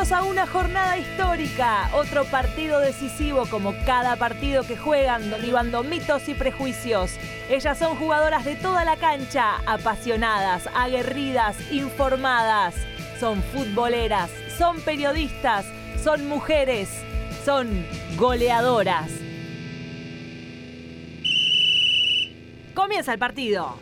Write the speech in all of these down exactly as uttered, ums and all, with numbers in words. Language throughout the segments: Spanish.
Bienvenidos a una jornada histórica, otro partido decisivo como cada partido que juegan, derribando mitos y prejuicios. Ellas son jugadoras de toda la cancha, apasionadas, aguerridas, informadas. Son futboleras, son periodistas, son mujeres, son goleadoras. Comienza el partido.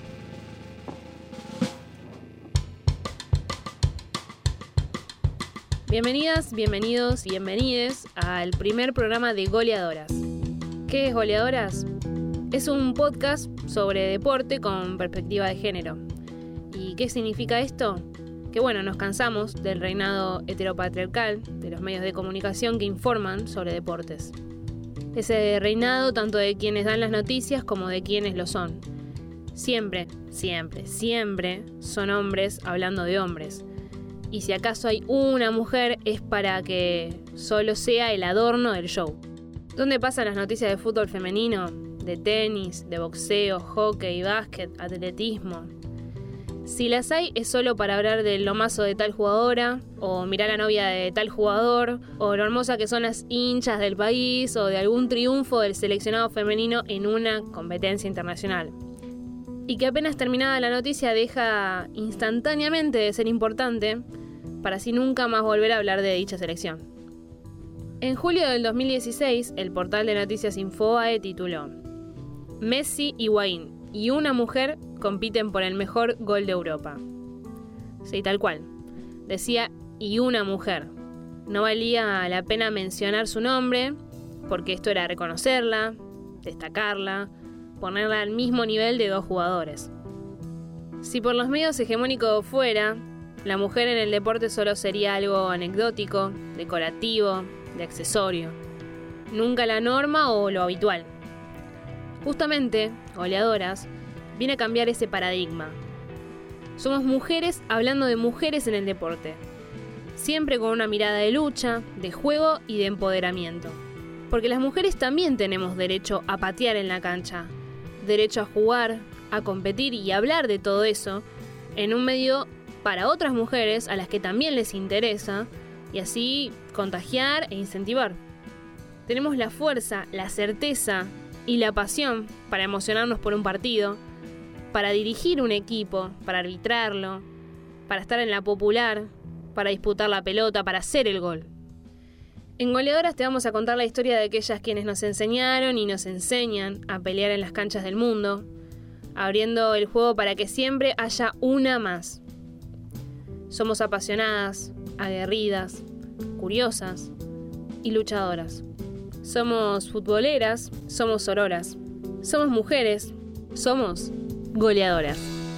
Bienvenidas, bienvenidos y bienvenides al primer programa de Goleadoras. ¿Qué es Goleadoras? Es un podcast sobre deporte con perspectiva de género. ¿Y qué significa esto? Que bueno, nos cansamos del reinado heteropatriarcal de los medios de comunicación que informan sobre deportes. Ese reinado tanto de quienes dan las noticias como de quienes lo son. Siempre, siempre, siempre son hombres hablando de hombres. Y si acaso hay una mujer es para que solo sea el adorno del show. ¿Dónde pasan las noticias de fútbol femenino? De tenis, de boxeo, hockey, básquet, atletismo. Si las hay es solo para hablar del lomazo de tal jugadora, o mirar a la novia de tal jugador, o lo hermosa que son las hinchas del país, o de algún triunfo del seleccionado femenino en una competencia internacional. Y que apenas terminada la noticia deja instantáneamente de ser importante, para así nunca más volver a hablar de dicha selección. En julio del dos mil dieciséis, el portal de noticias Infobae tituló Messi, Higuaín y una mujer compiten por el mejor gol de Europa. Sí, tal cual. Decía, y una mujer. No valía la pena mencionar su nombre, porque esto era reconocerla, destacarla, ponerla al mismo nivel de dos jugadores. Si por los medios hegemónicos fuera, la mujer en el deporte solo sería algo anecdótico, decorativo, de accesorio. Nunca la norma o lo habitual. Justamente, Goleadoras viene a cambiar ese paradigma. Somos mujeres hablando de mujeres en el deporte. Siempre con una mirada de lucha, de juego y de empoderamiento. Porque las mujeres también tenemos derecho a patear en la cancha. Derecho a jugar, a competir y hablar de todo eso en un medio para otras mujeres a las que también les interesa y así contagiar e incentivar. Tenemos la fuerza, la certeza y la pasión para emocionarnos por un partido, para dirigir un equipo, para arbitrarlo, para estar en la popular, para disputar la pelota, para hacer el gol. En Goleadoras te vamos a contar la historia de aquellas quienes nos enseñaron y nos enseñan a pelear en las canchas del mundo, abriendo el juego para que siempre haya una más. Somos apasionadas, aguerridas, curiosas y luchadoras. Somos futboleras, somos sororas. Somos mujeres, somos goleadoras.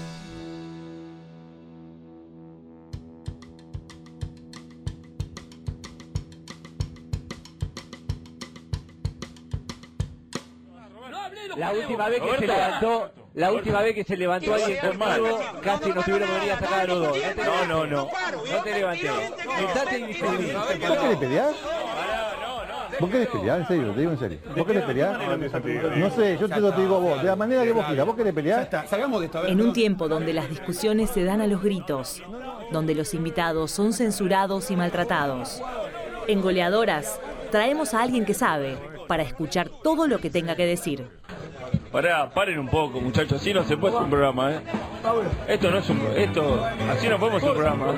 La última vez que se levantó, la última vez que se levantó alguien conmigo, casi nos tuvieron que venir a sacar a los dos. No, no, no. No te levantes. Sentate y disfruté. ¿Vos querés pelear? ¿Vos querés pelear? En serio, te digo en serio. ¿Vos querés pelear? No sé, yo te lo digo a vos, de la manera que vos quieras. ¿Vos querés pelear? Salgamos de esto. En un tiempo donde las discusiones se dan a los gritos, donde los invitados son censurados y maltratados. En Goleadoras traemos a alguien que sabe, para escuchar todo lo que tenga que decir. Pará, paren un poco, muchachos, así no se puede hacer un programa, ¿eh? Esto no es un... esto... así no podemos hacer un programa, ¿eh?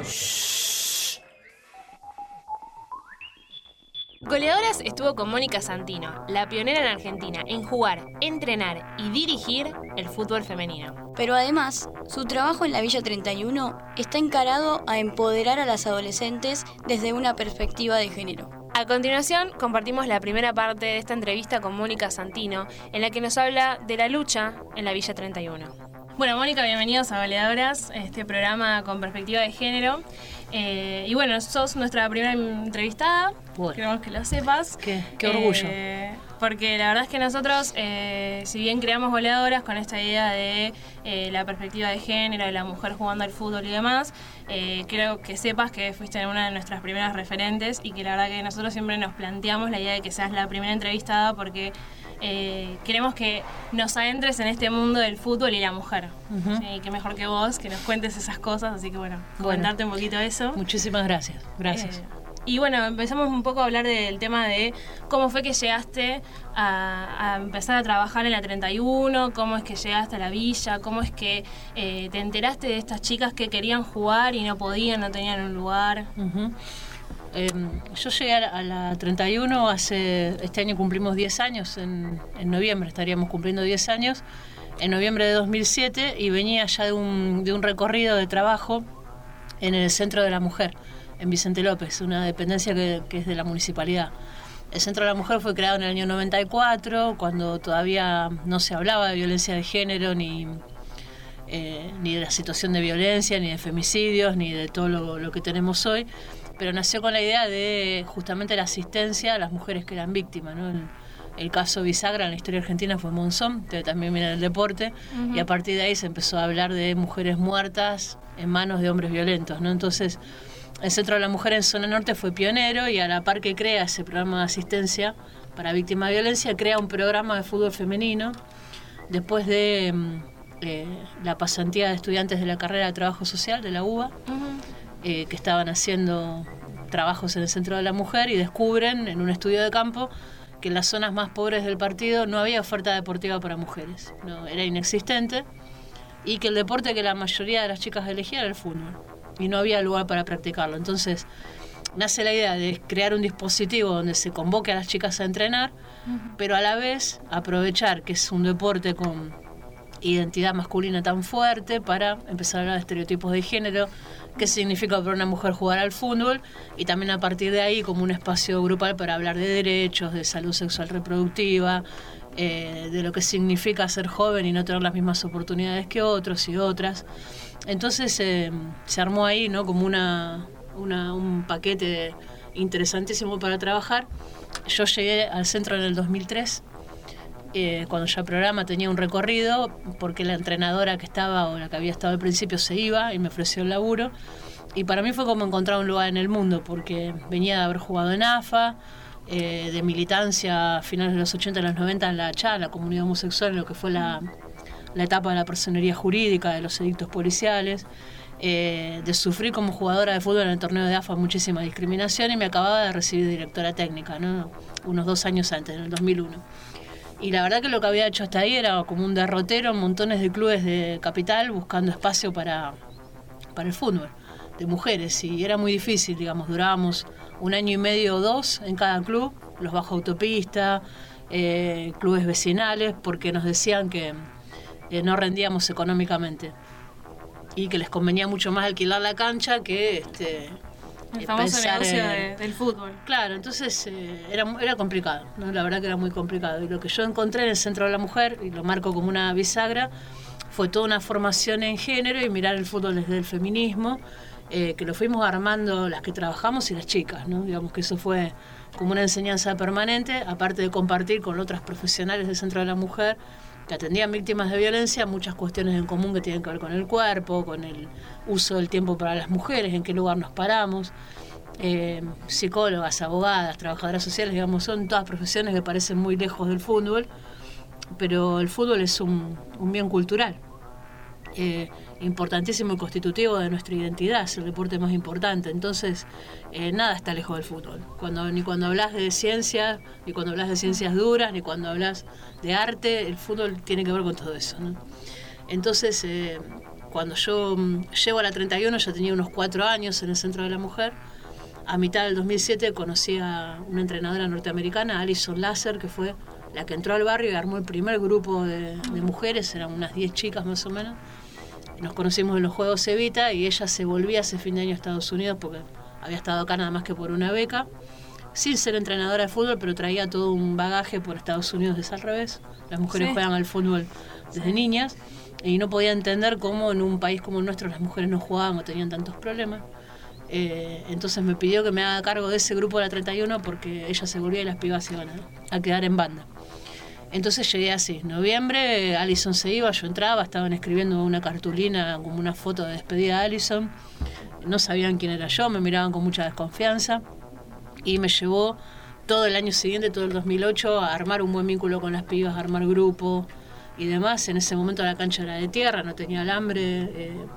Goleadoras estuvo con Mónica Santino, la pionera en Argentina en jugar, entrenar y dirigir el fútbol femenino. Pero además, su trabajo en la Villa treinta y uno está encarado a empoderar a las adolescentes desde una perspectiva de género. A continuación, compartimos la primera parte de esta entrevista con Mónica Santino, en la que nos habla de la lucha en la Villa treinta y uno. Bueno, Mónica, bienvenidos a Goleadoras, este programa con perspectiva de género. Eh, y bueno, sos nuestra primera entrevistada, bueno. Queremos que lo sepas. Qué, qué orgullo. Eh, porque la verdad es que nosotros, eh, si bien creamos Goleadoras con esta idea de eh, la perspectiva de género, de la mujer jugando al fútbol y demás, eh, creo que sepas que fuiste una de nuestras primeras referentes y que la verdad que nosotros siempre nos planteamos la idea de que seas la primera entrevistada porque eh, queremos que nos adentres en este mundo del fútbol y la mujer. Uh-huh. Sí, qué mejor que vos, que nos cuentes esas cosas, así que bueno, bueno, comentarte un poquito eso. Muchísimas gracias, gracias. Eh, Y bueno, empezamos un poco a hablar del tema de cómo fue que llegaste a, a empezar a trabajar en la treinta y uno, cómo es que llegaste a la villa, cómo es que eh, te enteraste de estas chicas que querían jugar y no podían, no tenían un lugar. Uh-huh. Eh, yo llegué a la treinta y uno hace, este año cumplimos diez años, en, en noviembre estaríamos cumpliendo diez años, en noviembre de dos mil siete, y venía ya de un, de un recorrido de trabajo en el Centro de la Mujer, en Vicente López, una dependencia que, que es de la municipalidad. El Centro de la Mujer fue creado en el año noventa y cuatro, cuando todavía no se hablaba de violencia de género, ni, eh, ni de la situación de violencia, ni de femicidios, ni de todo lo, lo que tenemos hoy, pero nació con la idea de justamente la asistencia a las mujeres que eran víctimas, ¿no? El, el caso bisagra en la historia argentina fue Monzón, que también viene del deporte, uh-huh. y a partir de ahí se empezó a hablar de mujeres muertas en manos de hombres violentos, ¿no? Entonces, el Centro de la Mujer en Zona Norte fue pionero, y a la par que crea ese programa de asistencia para víctimas de violencia, crea un programa de fútbol femenino después de eh, la pasantía de estudiantes de la carrera de Trabajo Social de la U B A, uh-huh. eh, que estaban haciendo trabajos en el Centro de la Mujer, y descubren en un estudio de campo que en las zonas más pobres del partido no había oferta deportiva para mujeres, no, era inexistente, y que el deporte que la mayoría de las chicas elegían era el fútbol, y no había lugar para practicarlo. Entonces nace la idea de crear un dispositivo donde se convoque a las chicas a entrenar, uh-huh. pero a la vez aprovechar que es un deporte con identidad masculina tan fuerte para empezar a hablar de estereotipos de género, qué significa para una mujer jugar al fútbol, y también a partir de ahí como un espacio grupal para hablar de derechos, de salud sexual reproductiva, eh, de lo que significa ser joven y no tener las mismas oportunidades que otros y otras. Entonces eh, se armó ahí, ¿no?, como una, una un paquete interesantísimo para trabajar. Yo llegué al centro en el dos mil tres, eh, cuando ya el programa tenía un recorrido, porque la entrenadora que estaba, o la que había estado al principio, se iba y me ofreció el laburo. Y para mí fue como encontrar un lugar en el mundo, porque venía de haber jugado en A F A, eh, de militancia a finales de los ochenta y los noventa en la C H A, la comunidad homosexual, en lo que fue la... la etapa de la personería jurídica, de los edictos policiales, eh, de sufrir como jugadora de fútbol en el torneo de A F A muchísima discriminación, y me acababa de recibir directora técnica, ¿no?, unos dos años antes, en el dos mil uno. Y la verdad que lo que había hecho hasta ahí era como un derrotero en montones de clubes de capital buscando espacio para, para el fútbol de mujeres, y era muy difícil, digamos, durábamos un año y medio o dos en cada club, los bajo autopista, eh, clubes vecinales, porque nos decían que Eh, no rendíamos económicamente y que les convenía mucho más alquilar la cancha que este, el famoso negocio en, de, del fútbol. Claro, entonces eh, era, era complicado, ¿no? La verdad que era muy complicado, y lo que yo encontré en el Centro de la Mujer, y lo marco como una bisagra, fue toda una formación en género y mirar el fútbol desde el feminismo, eh, que lo fuimos armando las que trabajamos y las chicas, ¿no? Digamos que eso fue como una enseñanza permanente, aparte de compartir con otras profesionales del Centro de la Mujer que atendían víctimas de violencia, muchas cuestiones en común que tienen que ver con el cuerpo, con el uso del tiempo para las mujeres, en qué lugar nos paramos, eh, psicólogas, abogadas, trabajadoras sociales, digamos, son todas profesiones que parecen muy lejos del fútbol, pero el fútbol es un, un bien cultural, eh, importantísimo y constitutivo de nuestra identidad, es el deporte más importante. Entonces eh, nada está lejos del fútbol, cuando, ni cuando hablas de ciencia, ni cuando hablas de ciencias duras, ni cuando hablas de arte, el fútbol tiene que ver con todo eso, ¿no? Entonces eh, cuando yo llego a la treinta y uno, ya tenía unos cuatro años en el Centro de la Mujer. A mitad del dos mil siete conocí a una entrenadora norteamericana, Alison Lasser, que fue la que entró al barrio y armó el primer grupo de, de mujeres, eran unas diez chicas más o menos. Nos conocimos en los Juegos Evita, y ella se volvía ese fin de año a Estados Unidos porque había estado acá nada más que por una beca, sin ser entrenadora de fútbol, pero traía todo un bagaje por Estados Unidos, es al revés. Las mujeres sí. juegan al fútbol desde niñas, y no podía entender cómo en un país como el nuestro las mujeres no jugaban o tenían tantos problemas. Eh, entonces me pidió que me haga cargo de ese grupo de la treinta y uno, porque ella se volvía y las pibas se iban a, a quedar en banda. Entonces llegué así, noviembre, Alison se iba, yo entraba, estaban escribiendo una cartulina, como una foto de despedida de Alison, no sabían quién era yo, me miraban con mucha desconfianza, y me llevó todo el año siguiente, todo el dos mil ocho, a armar un buen vínculo con las pibas, a armar grupo y demás. En ese momento la cancha era de tierra, no tenía alambre, eh,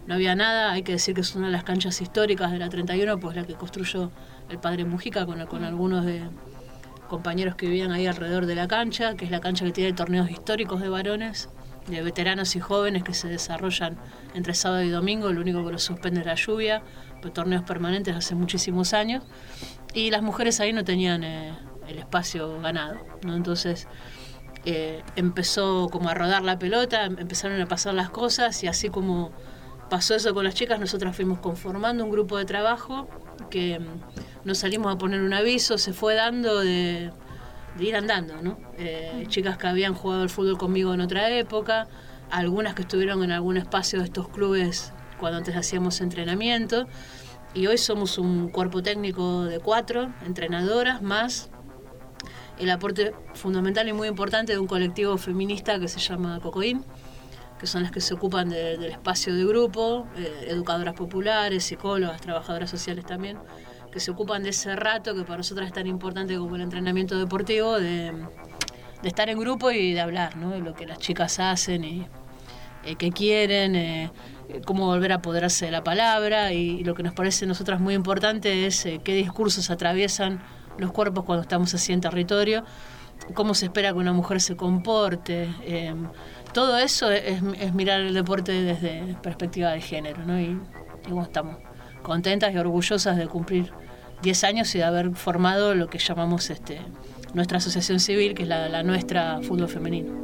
no había nada. Hay que decir que es una de las canchas históricas de la treinta y uno, pues la que construyó el padre Mujica con, con algunos de compañeros que vivían ahí alrededor de la cancha, que es la cancha que tiene torneos históricos de varones, de veteranos y jóvenes que se desarrollan entre sábado y domingo. Lo único que lo suspende es la lluvia, pero torneos permanentes hace muchísimos años. Y las mujeres ahí no tenían eh, el espacio ganado, ¿no? Entonces eh, empezó como a rodar la pelota, empezaron a pasar las cosas, y así como pasó eso con las chicas, nosotras fuimos conformando un grupo de trabajo que nos salimos a poner un aviso, se fue dando de, de ir andando, ¿no? Eh, chicas que habían jugado al fútbol conmigo en otra época, algunas que estuvieron en algún espacio de estos clubes cuando antes hacíamos entrenamiento, y hoy somos un cuerpo técnico de cuatro entrenadoras, más el aporte fundamental y muy importante de un colectivo feminista que se llama Cocoín, que son las que se ocupan de, del espacio de grupo, eh, educadoras populares, psicólogas, trabajadoras sociales también, que se ocupan de ese rato que para nosotras es tan importante como el entrenamiento deportivo, de, de estar en grupo y de hablar, ¿no? De lo que las chicas hacen y eh, qué quieren, eh, cómo volver a apoderarse de la palabra, y, y lo que nos parece a nosotras muy importante es eh, qué discursos atraviesan los cuerpos cuando estamos así en territorio, cómo se espera que una mujer se comporte. Eh, todo eso es, es mirar el deporte desde perspectiva de género, ¿no? Y, y bueno, estamos contentas y orgullosas de cumplir diez años y de haber formado lo que llamamos este, nuestra asociación civil, que es la, la nuestra Fútbol Femenino.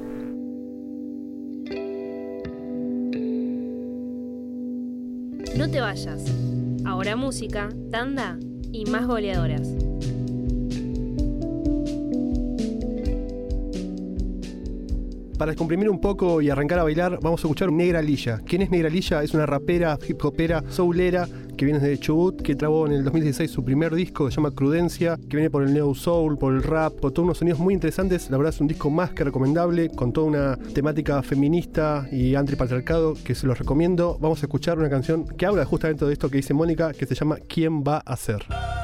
No te vayas. Ahora música, tanda y más goleadoras. Para descomprimir un poco y arrancar a bailar, vamos a escuchar Negra Lilla. ¿Quién es Negra Lilla? Es una rapera, hip hopera, soulera, que viene de Chubut, que trabó en el dos mil dieciséis su primer disco, que se llama Crudencia, que viene por el neo soul, por el rap, por todos unos sonidos muy interesantes. La verdad es un disco más que recomendable, con toda una temática feminista y antipatriarcado, que se los recomiendo. Vamos a escuchar una canción que habla justamente de esto que dice Mónica, que se llama ¿Quién va a ser?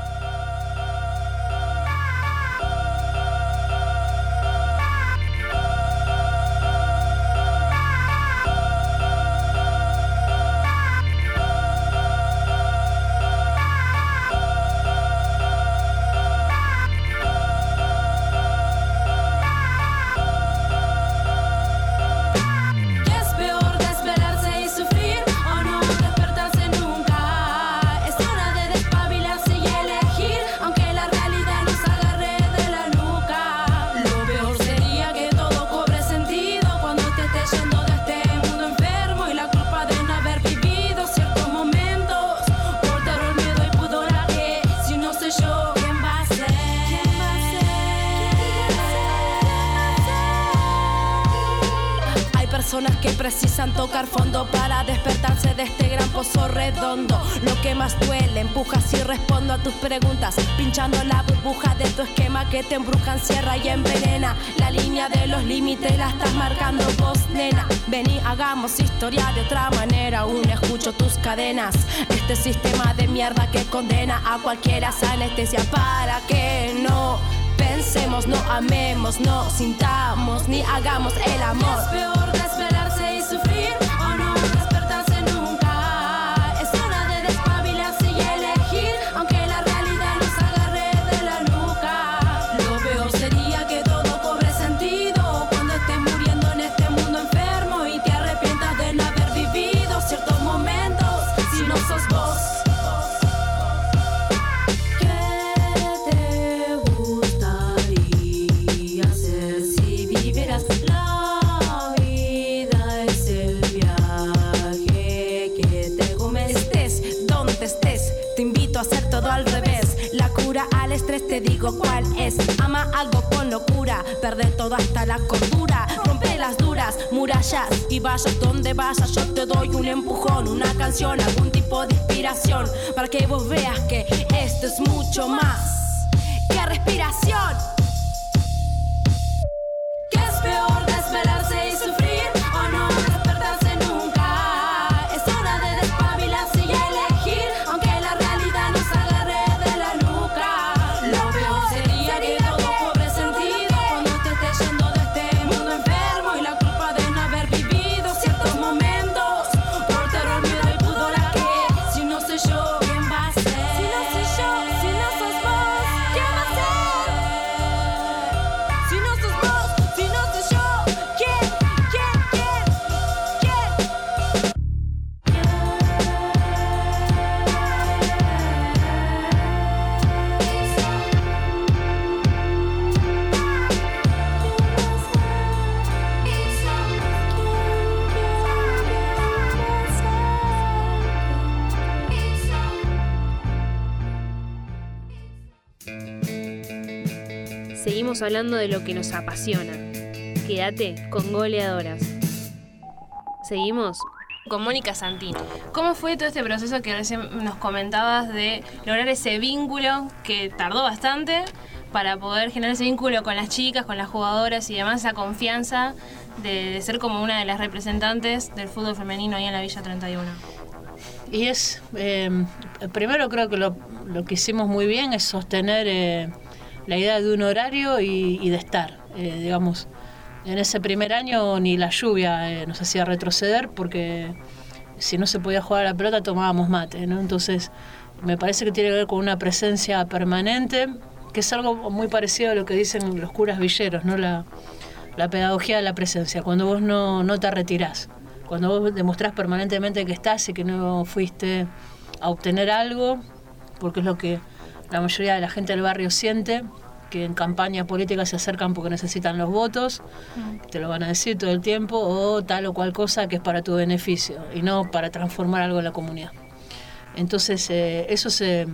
Que precisan tocar fondo para despertarse de este gran pozo redondo. Lo que más duele, empujas y respondo a tus preguntas, pinchando la burbuja de tu esquema que te embruja, encierra y envenena. La línea de los límites la estás marcando vos, nena. Vení, hagamos historia de otra manera. Aún escucho tus cadenas, este sistema de mierda que condena a cualquiera esa anestesia para que no pensemos, no amemos, no sintamos ni hagamos el amor. Es peor desvelarse y sufrir o no despertarse nunca. Es hora de despabilarse y elegir, aunque la realidad nos agarre de la nuca. Lo peor sería que todo cobre sentido cuando estés muriendo en este mundo enfermo y te arrepientas de no haber vivido ciertos momentos si no sos vos. Al revés, la cura al estrés te digo cuál es. Ama algo con locura, perde todo hasta la cordura, rompe las duras murallas y vayas donde vayas. Yo te doy un empujón, una canción, algún tipo de inspiración, para que vos veas que esto es mucho más que respiración. Que es peor desvelarse y sufrir o no despertarse nunca. Es hora de despabilarse y elegir, aunque la realidad nos agarre de la nuca. Lo peor sería que todo cobre sentido cuando te estés yendo de este mundo enfermo y la culpa de no haber vivido ciertos momentos por terror, miedo y pudor. seguimos hablando de lo que nos apasiona. Quédate con Goleadoras. Seguimos con Mónica Santino. ¿Cómo fue todo este proceso que recién nos comentabas de lograr ese vínculo que tardó bastante para poder generar ese vínculo con las chicas, con las jugadoras y demás, esa confianza de, de ser como una de las representantes del fútbol femenino ahí en la Villa treinta y uno? Y es, eh, primero creo que lo, lo que hicimos muy bien es sostener eh, la idea de un horario y, y de estar, eh, digamos. En ese primer año ni la lluvia eh, nos hacía retroceder porque si no se podía jugar a la pelota tomábamos mate, ¿no? Entonces me parece que tiene que ver con una presencia permanente, que es algo muy parecido a lo que dicen los curas villeros, ¿no? La, la pedagogía de la presencia, cuando vos no, no te retirás, cuando vos demostrás permanentemente que estás y que no fuiste a obtener algo, porque es lo que la mayoría de la gente del barrio siente, que en campaña política se acercan porque necesitan los votos, mm. te lo van a decir todo el tiempo, o tal o cual cosa que es para tu beneficio y no para transformar algo en la comunidad. Entonces eh, eso se,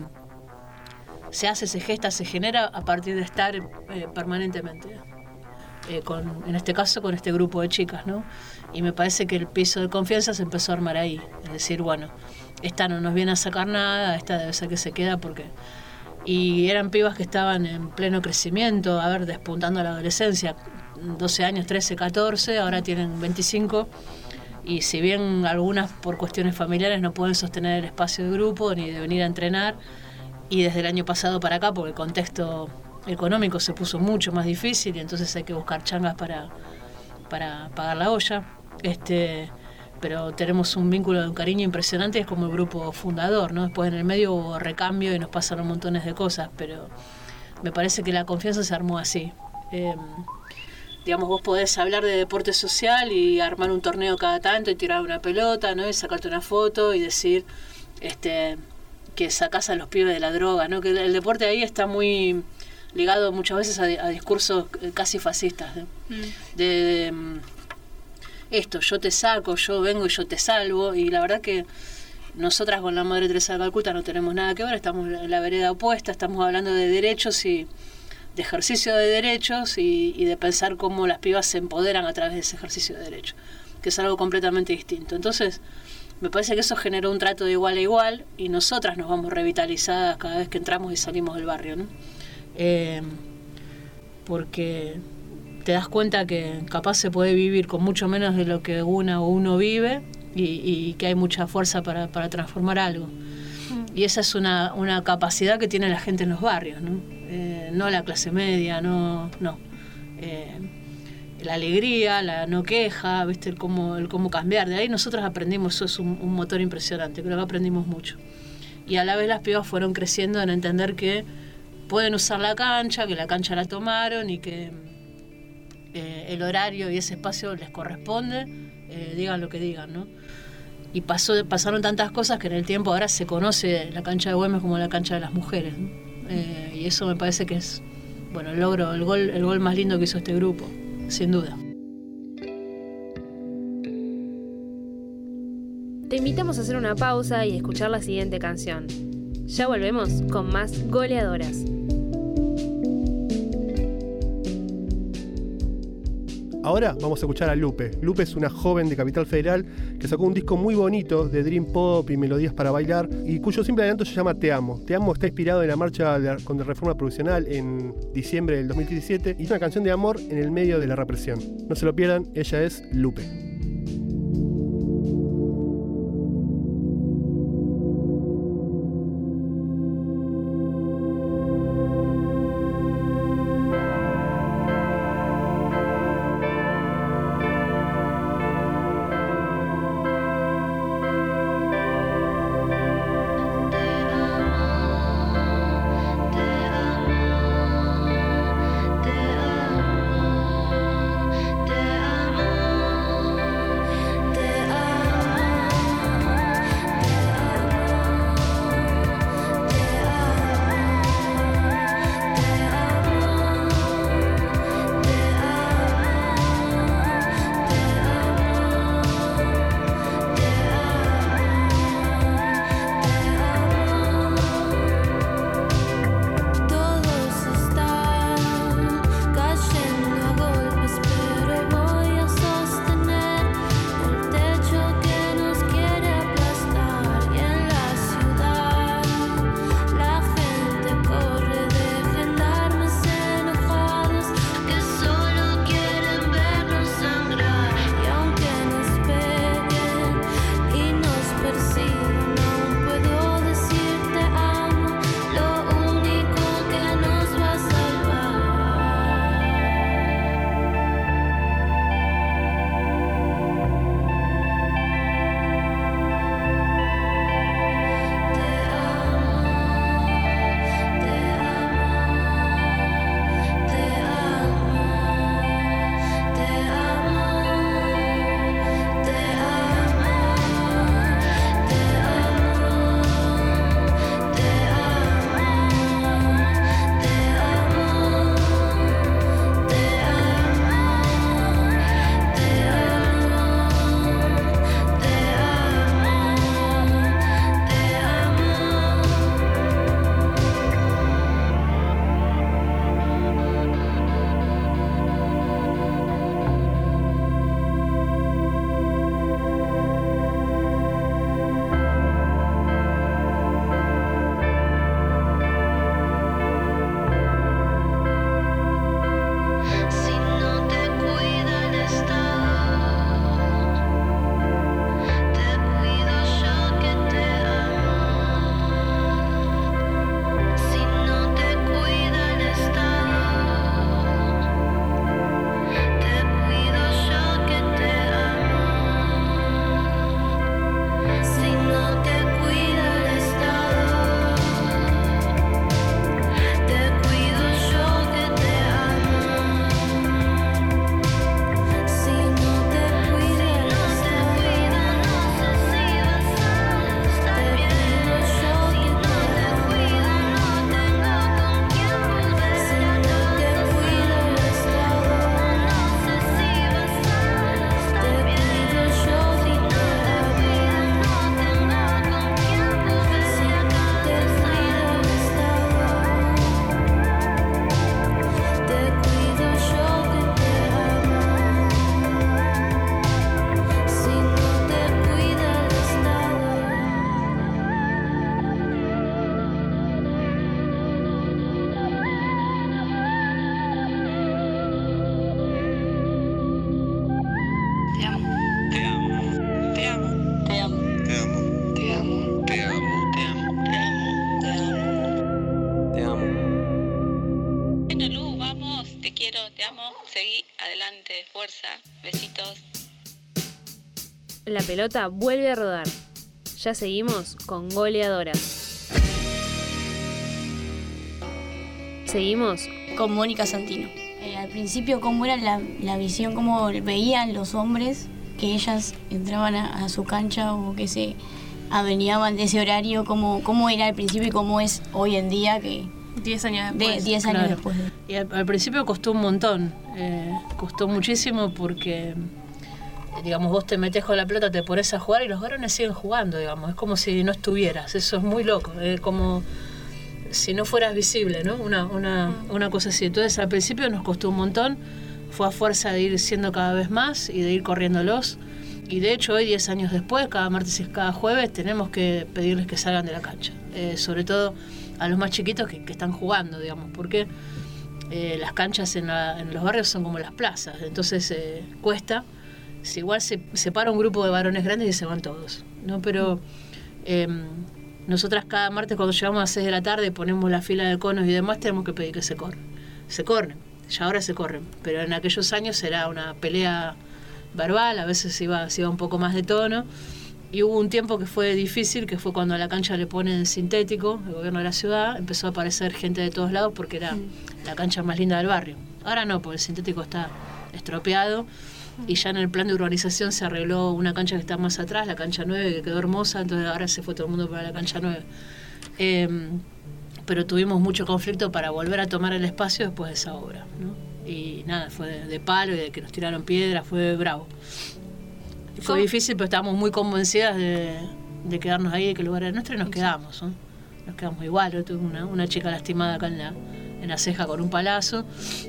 se hace, se gesta, se genera a partir de estar eh, permanentemente, eh, con, en este caso con este grupo de chicas, ¿no? Y me parece que el piso de confianza se empezó a armar ahí, es decir, bueno, esta no nos viene a sacar nada, esta debe ser que se queda porque... Y eran pibas que estaban en pleno crecimiento, a ver, despuntando a la adolescencia, doce años, trece, catorce, ahora tienen veinticinco, y si bien algunas por cuestiones familiares no pueden sostener el espacio de grupo ni de venir a entrenar, y desde el año pasado para acá, porque el contexto económico se puso mucho más difícil y entonces hay que buscar changas para, para pagar la olla, este... pero tenemos un vínculo de un cariño impresionante, es como el grupo fundador, ¿no? Después en el medio hubo recambio y nos pasaron montones de cosas, pero me parece que la confianza se armó así. Eh, digamos, vos podés hablar de deporte social y armar un torneo cada tanto y tirar una pelota, ¿no? Y sacarte una foto y decir este, que sacás a los pibes de la droga, ¿no? Que el deporte ahí está muy ligado muchas veces a, a discursos casi fascistas, ¿no? Mm. de, de esto, yo te saco, yo vengo y yo te salvo, y la verdad que nosotras con la Madre Teresa de Calcuta no tenemos nada que ver, estamos en la vereda opuesta, estamos hablando de derechos y de ejercicio de derechos y, y de pensar cómo las pibas se empoderan a través de ese ejercicio de derechos, que es algo completamente distinto. Entonces, me parece que eso generó un trato de igual a igual y nosotras nos vamos revitalizadas cada vez que entramos y salimos del barrio, ¿no? Eh, porque... te das cuenta que capaz se puede vivir con mucho menos de lo que una o uno vive y, y que hay mucha fuerza para, para transformar algo. Mm. Y esa es una, una capacidad que tiene la gente en los barrios, ¿no? Eh, no la clase media, no... no. Eh, la alegría, la no queja, ¿viste? El cómo, el cómo cambiar. De ahí nosotros aprendimos, eso es un, un motor impresionante, creo que aprendimos mucho. Y a la vez las pibas fueron creciendo en entender que pueden usar la cancha, que la cancha la tomaron y que... Eh, el horario y ese espacio les corresponde, eh, digan lo que digan, ¿no? Y pasó, pasaron tantas cosas que en el tiempo ahora se conoce la cancha de Güemes como la cancha de las mujeres, ¿no? Eh, y eso me parece que es, bueno, el logro, el gol, el gol más lindo que hizo este grupo, sin duda. Te invitamos a hacer una pausa y escuchar la siguiente canción. Ya volvemos con más Goleadoras. Ahora vamos a escuchar a Lupe. Lupe es una joven de Capital Federal que sacó un disco muy bonito de Dream Pop y melodías para bailar y cuyo simple adelanto se llama Te Amo. Te Amo está inspirado en la marcha de, contra la reforma provisional en diciembre del dos mil diecisiete y es una canción de amor en el medio de la represión. No se lo pierdan, ella es Lupe. Te amo, seguí adelante, fuerza, besitos. La pelota vuelve a rodar. Ya seguimos con Goleadoras. Seguimos con Mónica Santino. Eh, al principio, ¿cómo era la, la visión, cómo veían los hombres que ellas entraban a, a su cancha o que se aveniaban de ese horario? ¿Cómo, cómo era al principio y cómo es hoy en día? Que Diez años después. De, diez años claro. después. De... Y al, al principio costó un montón. Eh, costó muchísimo porque, digamos, vos te metés con la pelota, te pones a jugar y los varones siguen jugando, digamos. Es como si no estuvieras. Eso es muy loco. Es como si no fueras visible, ¿no? Una, una, una cosa así. Entonces, al principio nos costó un montón. Fue a fuerza de ir siendo cada vez más y de ir corriéndolos. Y de hecho, hoy, diez años después, cada martes y cada jueves, tenemos que pedirles que salgan de la cancha. Eh, sobre todo a los más chiquitos que, que están jugando, digamos, porque eh, las canchas en, la, en los barrios son como las plazas, entonces eh, cuesta. Si igual se separa un grupo de varones grandes y se van todos, ¿no? Pero eh, nosotras cada martes cuando llegamos a las seis de la tarde ponemos la fila de conos y demás, tenemos que pedir que se corran. Se corren, ya ahora se corren, pero en aquellos años era una pelea verbal, a veces iba, se iba un poco más de tono. Y hubo un tiempo que fue difícil, que fue cuando a la cancha le ponen sintético, el gobierno de la ciudad, empezó a aparecer gente de todos lados porque era la cancha más linda del barrio. Ahora no, porque el sintético está estropeado y ya en el plan de urbanización se arregló una cancha que está más atrás, la cancha nueve, que quedó hermosa, entonces ahora se fue todo el mundo para la cancha nueve. Eh, pero tuvimos mucho conflicto para volver a tomar el espacio después de esa obra, ¿no? Y nada, fue de, de palo y de que nos tiraron piedras, fue bravo. Fue ¿Cómo? Difícil, pero estábamos muy convencidas de, de quedarnos ahí, de que el lugar era nuestro, y nos quedamos, ¿no? Nos quedamos igual. Yo tuve una, una chica lastimada acá en la, en la ceja con un palazo,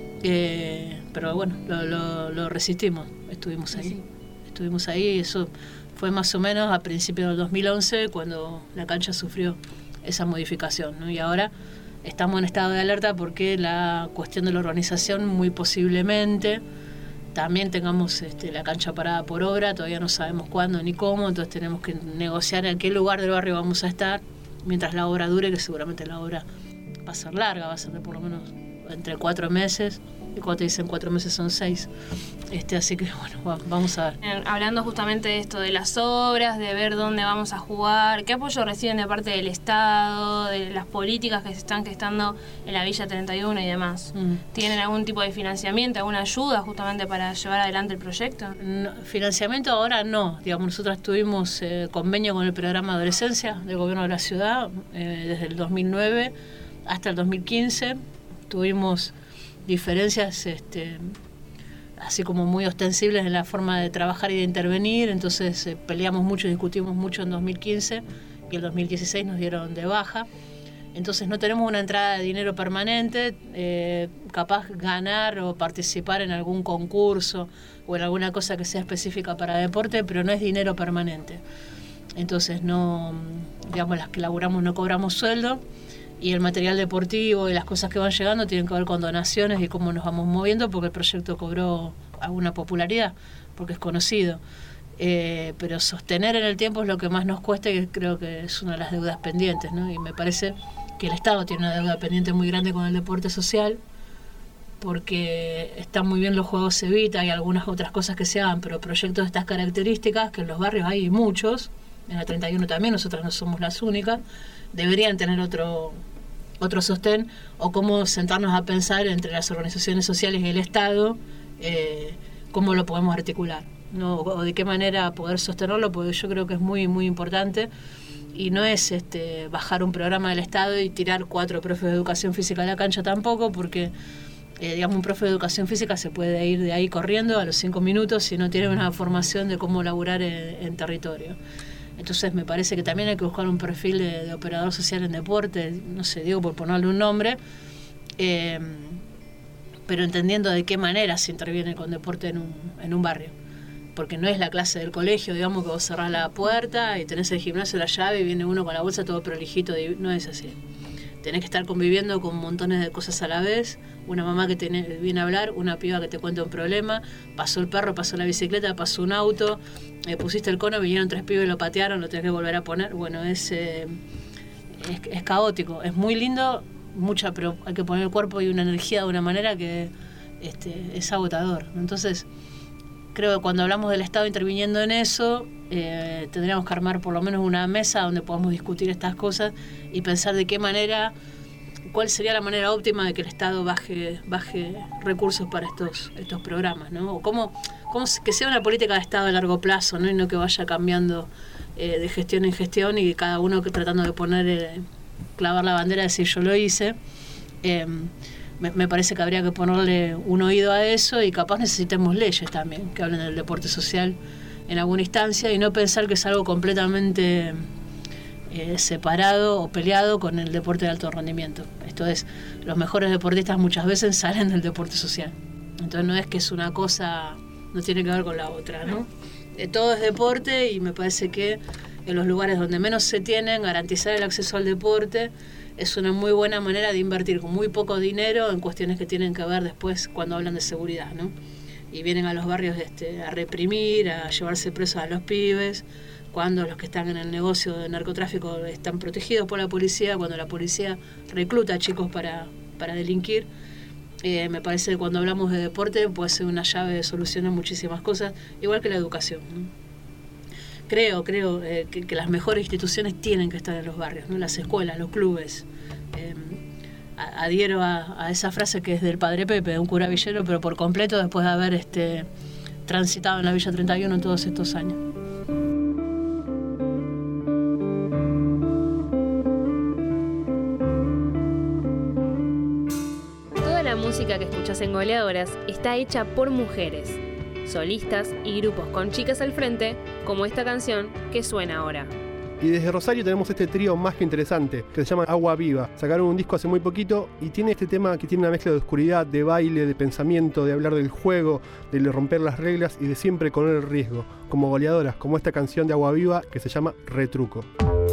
eh, pero bueno, lo, lo, lo resistimos, estuvimos ahí. Sí. Estuvimos ahí y eso fue más o menos a principios del dos mil once cuando la cancha sufrió esa modificación, ¿no? Y ahora estamos en estado de alerta porque la cuestión de la urbanización muy posiblemente también tengamos este, la cancha parada por obra, todavía no sabemos cuándo ni cómo, entonces tenemos que negociar en qué lugar del barrio vamos a estar mientras la obra dure, que seguramente la obra va a ser larga, va a ser de por lo menos entre cuatro meses, y cuando te dicen cuatro meses son seis. Este, así que bueno, va, vamos a ver. Eh, hablando justamente de esto, de las obras, de ver dónde vamos a jugar, ¿qué apoyo reciben de parte del Estado, de las políticas que se están gestando en la Villa treinta y uno y demás? Mm. ¿Tienen algún tipo de financiamiento, alguna ayuda justamente para llevar adelante el proyecto? No, financiamiento ahora no. Digamos, nosotros tuvimos eh, convenio con el programa Adolescencia del Gobierno de la Ciudad eh, desde el dos mil nueve hasta el dos mil quince. Tuvimos diferencias este, así como muy ostensibles en la forma de trabajar y de intervenir, entonces eh, peleamos mucho y discutimos mucho en dos mil quince y el dos mil dieciséis nos dieron de baja, entonces no tenemos una entrada de dinero permanente, eh, capaz ganar o participar en algún concurso o en alguna cosa que sea específica para deporte, pero no es dinero permanente, entonces no, digamos, las que laburamos no cobramos sueldo. Y el material deportivo y las cosas que van llegando tienen que ver con donaciones y cómo nos vamos moviendo, porque el proyecto cobró alguna popularidad, porque es conocido. Eh, pero sostener en el tiempo es lo que más nos cuesta y creo que es una de las deudas pendientes, ¿no? Y me parece que el Estado tiene una deuda pendiente muy grande con el deporte social, porque están muy bien los juegos Evita y algunas otras cosas que se hagan, pero proyectos de estas características, que en los barrios hay muchos, en la treinta y uno también, nosotras no somos las únicas, deberían tener otro otro sostén, o cómo sentarnos a pensar entre las organizaciones sociales y el Estado eh, cómo lo podemos articular, ¿no? O de qué manera poder sostenerlo, porque yo creo que es muy muy importante y no es este bajar un programa del Estado y tirar cuatro profes de educación física a la cancha tampoco, porque eh, digamos un profe de educación física se puede ir de ahí corriendo a los cinco minutos si no tiene una formación de cómo laburar en, en territorio. Entonces me parece que también hay que buscar un perfil de, de operador social en deporte, no sé, digo por ponerle un nombre, eh, pero entendiendo de qué manera se interviene con deporte en un, en un barrio. Porque no es la clase del colegio, digamos, que vos cerrás la puerta y tenés el gimnasio, la llave y viene uno con la bolsa todo prolijito, no es así. Tenés que estar conviviendo con montones de cosas a la vez, una mamá que te viene a hablar, una piba que te cuenta un problema, pasó el perro, pasó la bicicleta, pasó un auto, eh, pusiste el cono, vinieron tres pibes y lo patearon, lo tenés que volver a poner. Bueno, es, eh, es, es caótico, es muy lindo, mucha, pero hay que poner el cuerpo y una energía de una manera que, este, es agotador. Entonces, creo que cuando hablamos del Estado interviniendo en eso, eh, tendríamos que armar por lo menos una mesa donde podamos discutir estas cosas y pensar de qué manera, cuál sería la manera óptima de que el Estado baje, baje recursos para estos, estos programas, ¿no? O cómo, cómo que sea una política de Estado a largo plazo, ¿no? Y no que vaya cambiando eh, de gestión en gestión y cada uno que tratando de poner, eh, clavar la bandera de decir yo lo hice. Eh, me, me parece que habría que ponerle un oído a eso y capaz necesitemos leyes también que hablen del deporte social en alguna instancia y no pensar que es algo completamente eh, separado o peleado con el deporte de alto rendimiento. Esto es, los mejores deportistas muchas veces salen del deporte social. Entonces no es que es una cosa, no tiene que ver con la otra, ¿no? Eh, todo es deporte y me parece que en los lugares donde menos se tienen, garantizar el acceso al deporte es una muy buena manera de invertir con muy poco dinero en cuestiones que tienen que ver después cuando hablan de seguridad, ¿no? Y vienen a los barrios este, a reprimir, a llevarse presos a los pibes, cuando los que están en el negocio de narcotráfico están protegidos por la policía, cuando la policía recluta a chicos para, para delinquir. Eh, me parece que cuando hablamos de deporte puede ser una llave de solución a muchísimas cosas, igual que la educación, ¿no? Creo, creo eh, que, que las mejores instituciones tienen que estar en los barrios, ¿no? Las escuelas, los clubes. Eh, adhiero a, a esa frase que es del padre Pepe, de un cura villero, pero por completo después de haber este, transitado en la Villa treinta y uno en todos estos años. Toda la música que escuchas en Goleadoras está hecha por mujeres, solistas y grupos con chicas al frente, como esta canción que suena ahora. Y desde Rosario tenemos este trío más que interesante, que se llama Agua Viva. Sacaron un disco hace muy poquito y tiene este tema que tiene una mezcla de oscuridad, de baile, de pensamiento, de hablar del juego, de romper las reglas y de siempre correr el riesgo, como Goleadoras, como esta canción de Agua Viva que se llama Retruco.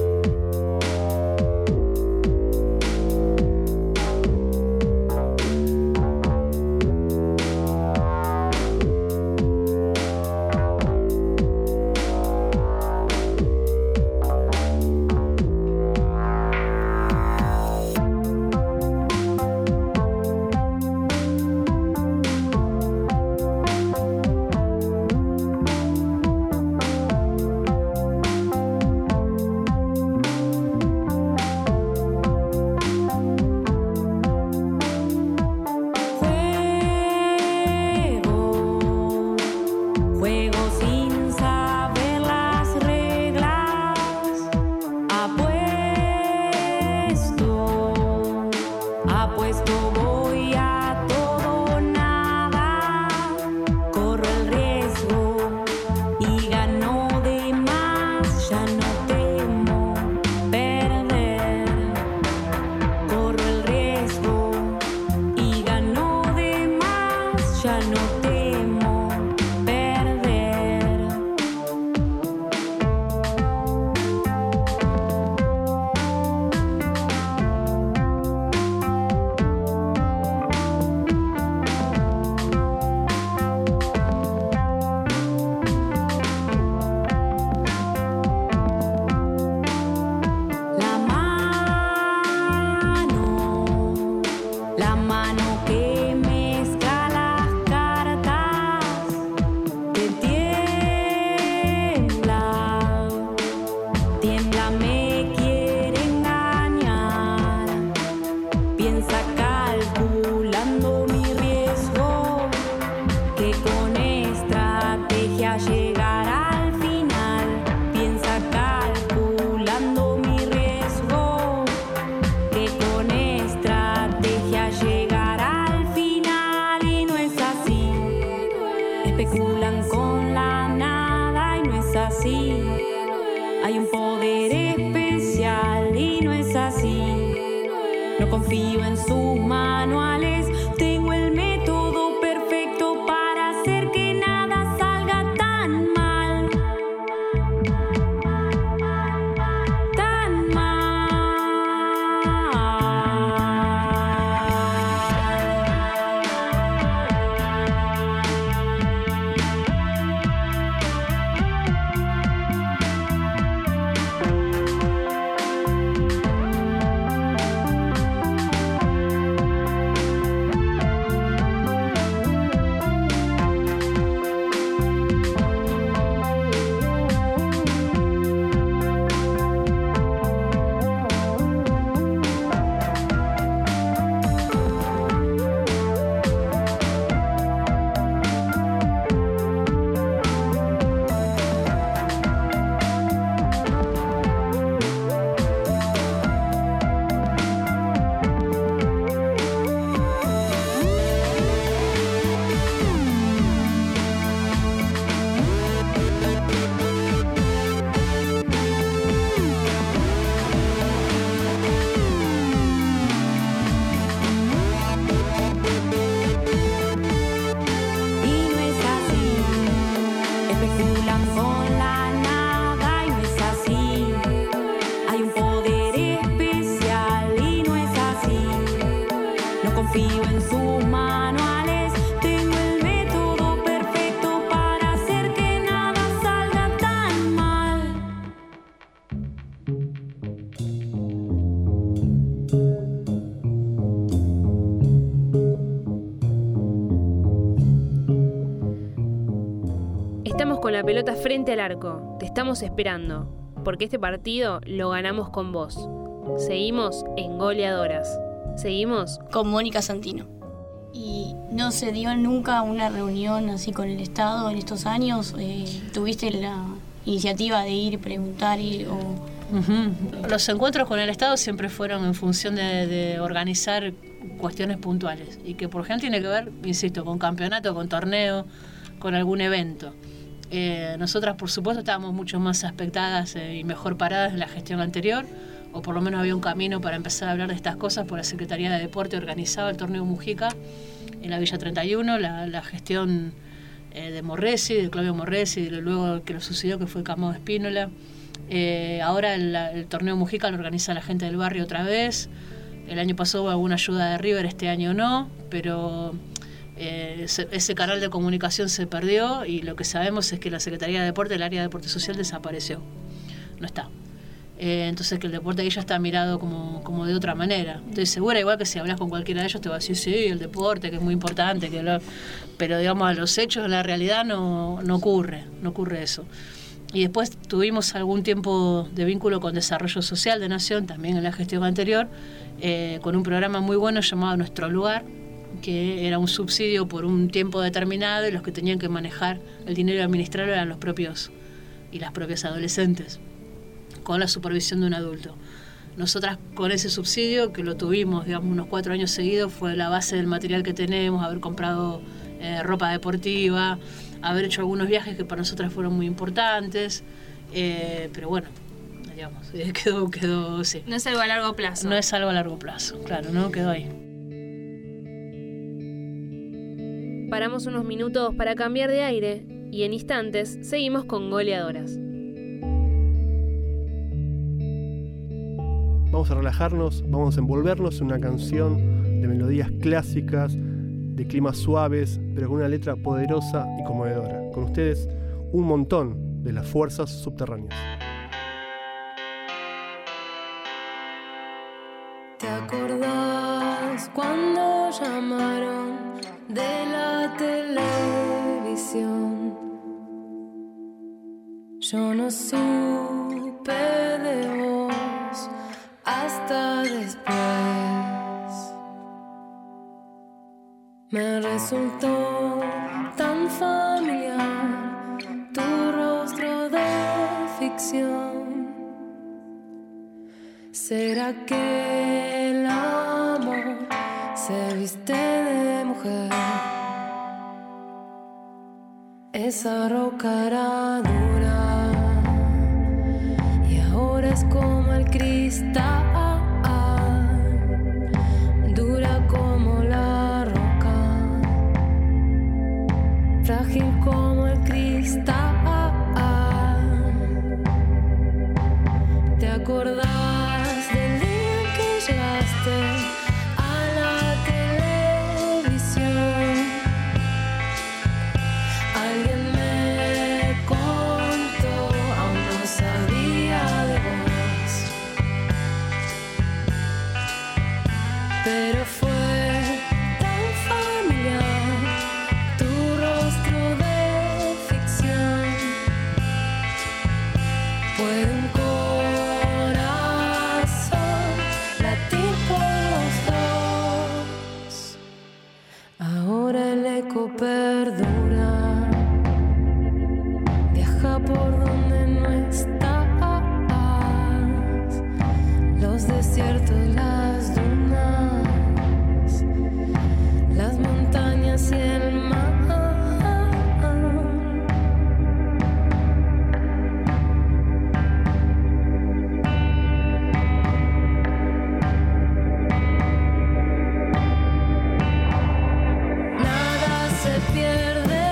Confío en sus manuales, tengo el método perfecto para hacer que nada salga tan mal, tan mal. confío en sus manuales. Tengo el método perfecto para hacer que nada salga tan mal. Estamos con la pelota frente al arco. Te estamos esperando, porque este partido lo ganamos con vos. Seguimos en Goleadoras. Seguimos con Mónica Santino. ¿Y no se dio nunca una reunión así con el Estado en estos años? Eh, ¿Tuviste la iniciativa de ir, preguntar y, o...? Uh-huh. Los encuentros con el Estado siempre fueron en función de, de organizar cuestiones puntuales y que por ejemplo tiene que ver, insisto, con campeonato, con torneo, con algún evento. Eh, nosotras por supuesto estábamos mucho más aspectadas eh, y mejor paradas en la gestión anterior, o por lo menos había un camino para empezar a hablar de estas cosas, por la Secretaría de Deporte organizaba el torneo Mujica en la Villa treinta y uno, la, la gestión eh, de Morresi, de Claudio Morresi, y luego que lo sucedió que fue Camado Espínola. Eh, ahora el, el torneo Mujica lo organiza la gente del barrio otra vez. El año pasado hubo alguna ayuda de River, este año no, pero eh, ese, ese canal de comunicación se perdió y lo que sabemos es que la Secretaría de Deporte, el área de Deporte Social, desapareció. No está. Eh, entonces que el deporte ahí ya está mirado como, como de otra manera. Estoy segura, igual que si hablas con cualquiera de ellos te va a decir, sí, el deporte, que es muy importante, que lo... pero digamos a los hechos, en la realidad no, no ocurre, no ocurre eso. Y después tuvimos algún tiempo de vínculo con Desarrollo Social de Nación, también en la gestión anterior, eh, con un programa muy bueno llamado Nuestro Lugar, que era un subsidio por un tiempo determinado y los que tenían que manejar el dinero y administrarlo eran los propios y las propias adolescentes, con la supervisión de un adulto. Nosotras con ese subsidio, que lo tuvimos digamos unos cuatro años seguidos, fue la base del material que tenemos, haber comprado eh, ropa deportiva, haber hecho algunos viajes que para nosotras fueron muy importantes, eh, pero bueno, digamos, eh, quedó, quedó, sí. No es algo a largo plazo. No es algo a largo plazo, claro, ¿no? Quedó ahí. Paramos unos minutos para cambiar de aire y en instantes seguimos con Goleadoras. Vamos a relajarnos, vamos a envolvernos en una canción de melodías clásicas, de climas suaves, pero con una letra poderosa y conmovedora. Con ustedes, Un Montón, de Las Fuerzas Subterráneas. ¿Te acordás cuando llamaron de la televisión? Yo no supe de vos hasta después. Me resultó tan familiar tu rostro de ficción. ¿Será que el amor se viste de mujer? Esa roca era dura y ahora es como el cristal, dura como la roca, frágil como el cristal. ¿Te acordás del día que llegaste a la televisión? Alguien me contó, aún no sabía de vos, pero fue tan familiar tu rostro de ficción. Puede un corazón latir por los dos. Ahora el eco perdura, viaja por donde no estás, los desiertos, las dunas, las montañas y el mar. Nada se pierde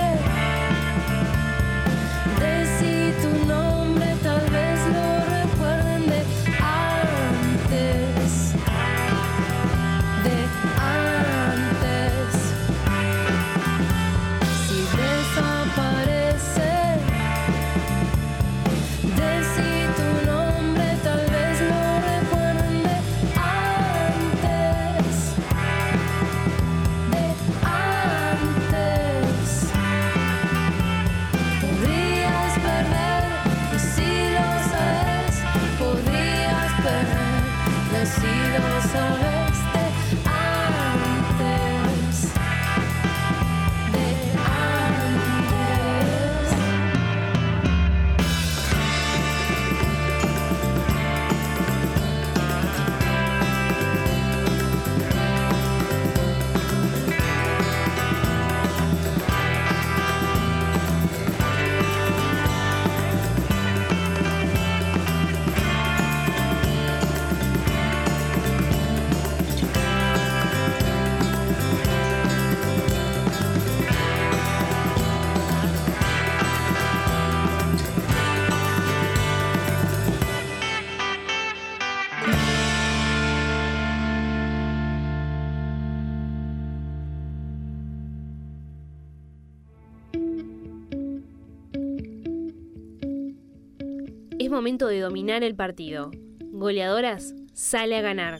Es momento de dominar el partido. Goleadoras sale a ganar.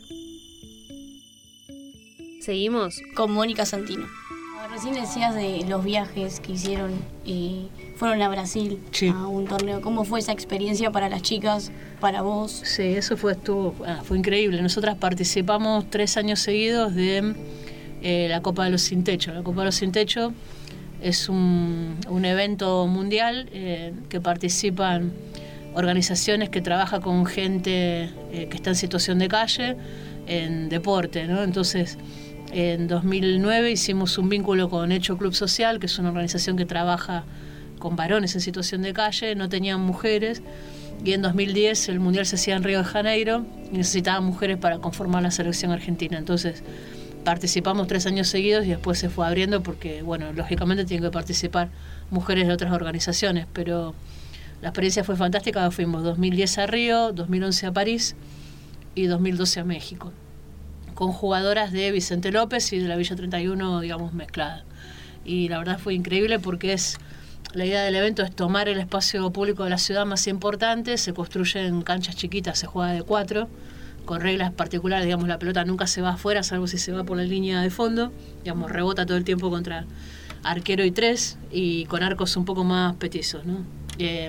¿Seguimos? Con Mónica Santino. Recién decías de los viajes que hicieron, eh, fueron a Brasil, sí, a un torneo. ¿Cómo fue esa experiencia para las chicas, para vos? Sí, eso fue, estuvo, fue increíble. Nosotras participamos tres años seguidos de eh, la Copa de los Sin Techo. La Copa de los Sin Techo es un, un evento mundial eh, que participan organizaciones que trabajan con gente eh, que está en situación de calle, en deporte, ¿no? Entonces, en dos mil nueve hicimos un vínculo con Hecho Club Social, que es una organización que trabaja con varones en situación de calle, no tenían mujeres, y en dos mil diez el Mundial se hacía en Río de Janeiro y necesitaban mujeres para conformar la selección argentina. Entonces participamos tres años seguidos y después se fue abriendo porque, bueno, lógicamente tienen que participar mujeres de otras organizaciones, pero la experiencia fue fantástica. Fuimos dos mil diez a Río, dos mil once a París y dos mil doce a México, con jugadoras de Vicente López y de la Villa treinta y uno, digamos, mezclada. Y la verdad fue increíble porque es la idea del evento es tomar el espacio público de la ciudad más importante, se construyen canchas chiquitas, se juega de cuatro, con reglas particulares, digamos, la pelota nunca se va afuera, salvo si se va por la línea de fondo, digamos, rebota todo el tiempo contra arquero y tres, y con arcos un poco más petizos, ¿no? Eh,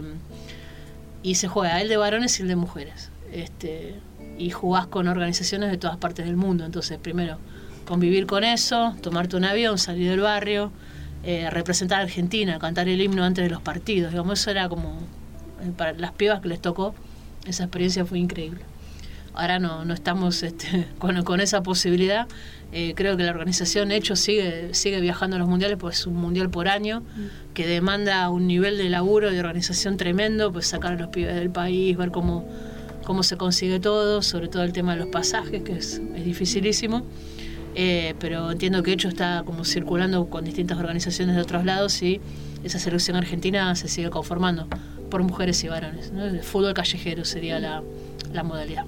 y se juega el de varones y el de mujeres. Este... y jugás con organizaciones de todas partes del mundo. Entonces, primero, convivir con eso, tomarte un avión, salir del barrio, eh, representar a Argentina, cantar el himno antes de los partidos. Digamos, eso era como, eh, para las pibas que les tocó, esa experiencia fue increíble. Ahora no, no estamos este, con, con esa posibilidad. Eh, creo que la organización Hecho sigue, sigue viajando a los mundiales, pues es un mundial por año, que demanda un nivel de laburo, de organización tremendo, pues sacar a los pibes del país, ver cómo cómo se consigue todo, sobre todo el tema de los pasajes, que es, es dificilísimo, eh, pero entiendo que Hecho está como circulando con distintas organizaciones de otros lados y esa selección argentina se sigue conformando por mujeres y varones, ¿no? El fútbol callejero sería la, la modalidad.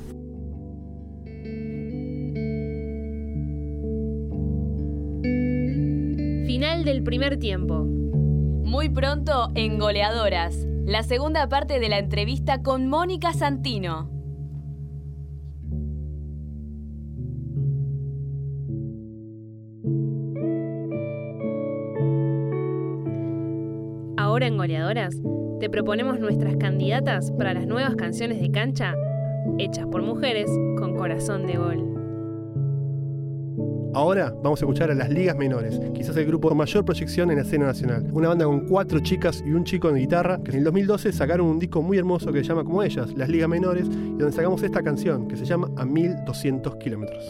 Final del primer tiempo. Muy pronto en Goleadoras, la segunda parte de la entrevista con Mónica Santino. Ahora en Goleadoras, te proponemos nuestras candidatas para las nuevas canciones de cancha hechas por mujeres con corazón de gol. Ahora vamos a escuchar a Las Ligas Menores, quizás el grupo con mayor proyección en la escena nacional. Una banda con cuatro chicas y un chico en guitarra, que en el dos mil doce sacaron un disco muy hermoso que se llama como ellas, Las Ligas Menores, y donde sacamos esta canción que se llama A mil doscientos kilómetros.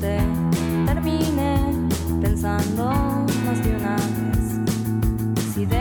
Terminé pensando más de una vez si de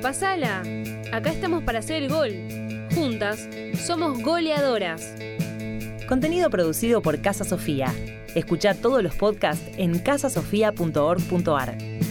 Pasala. Acá estamos para hacer el gol. Juntas somos goleadoras. Contenido producido por Casa Sofía. Escuchá todos los podcasts en casa sofía punto org punto ar.